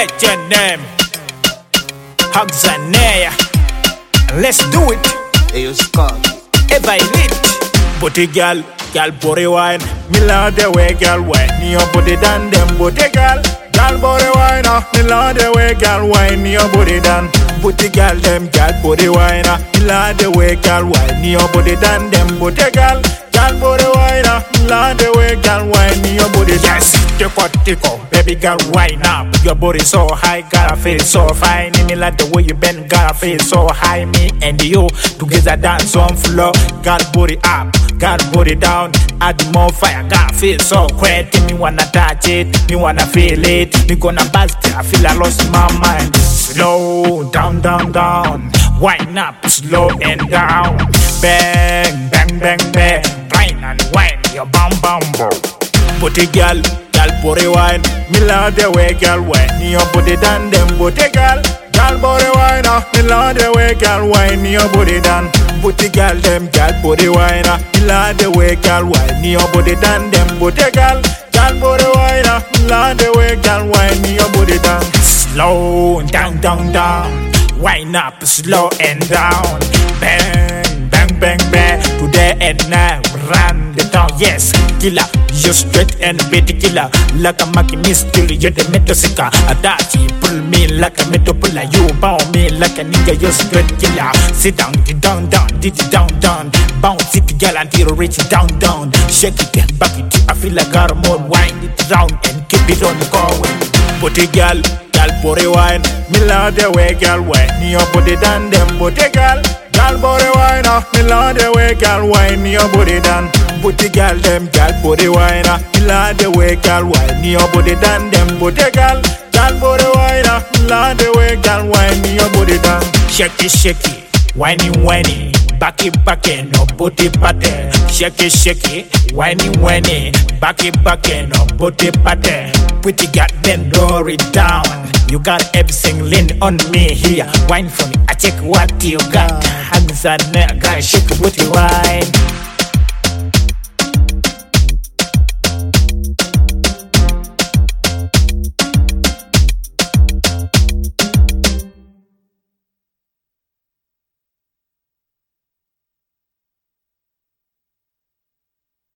legend name Hugzanea. Let's do it. Hey, you Scott. Ever elite. Booty girl body wine. Me love the way girl wine your body down them booty girl body wine. Me love the way girl wine your body down. Booty girl body wine. Me love the way girl wine your body down them booty girl body wine. Me love the way girl wine your body down. Yes, tick up, baby girl wine up. Your body so high, gotta feel so fine. Me like the way you bend, gotta feel so high. Me and you together dance on floor. Got body up, got body down. Add more fire, gotta feel so great. Me wanna touch it, me wanna feel it. Me gonna bust it, I feel I lost my mind. Slow down, down, down. Wine up, slow and down. Bang, bang, bang, bang. Wine and wine, your bum bum bum. Booty girl body wine. Me love the way girl wine your body down them booty girl body wine. Me love the way girl wine your body down. Booty girl body wine. Me love the way girl wine your body down them booty girl body wine. Me love the way girl wine your body down. Slow down, down, down. Wine up slow and down. Bang, bang, bang, bang. Today and now run the town. Yes, killer, you straight and beat killer. Like a monkey mystery, you're the metosika. Adachi, pull me like a metopola. You bound me like a nigga, you straight killer. Sit down, get down, down, did it down, down. Bounce it girl until you reach it down, down. Shake it and back it. I feel like I more wind it round and keep it on going. Booty girl body wine. Me love the way girl wine your body down them booty girl body wine. Me love the way girl wine your body down. Booty girl body wine. Me love the way girl wine your body down them booty girl body wine. Me love the way girl wine your body down. Shake it, shake it, whiny, whiny. Back it, no booty pattern. Shake it, whiny, whiny. Back it, no booty pattern. Pretty girl, then lower it down. You got everything lean on me here. Wine for me, I check what you got. Hands on neck, guys, shake it with your wine.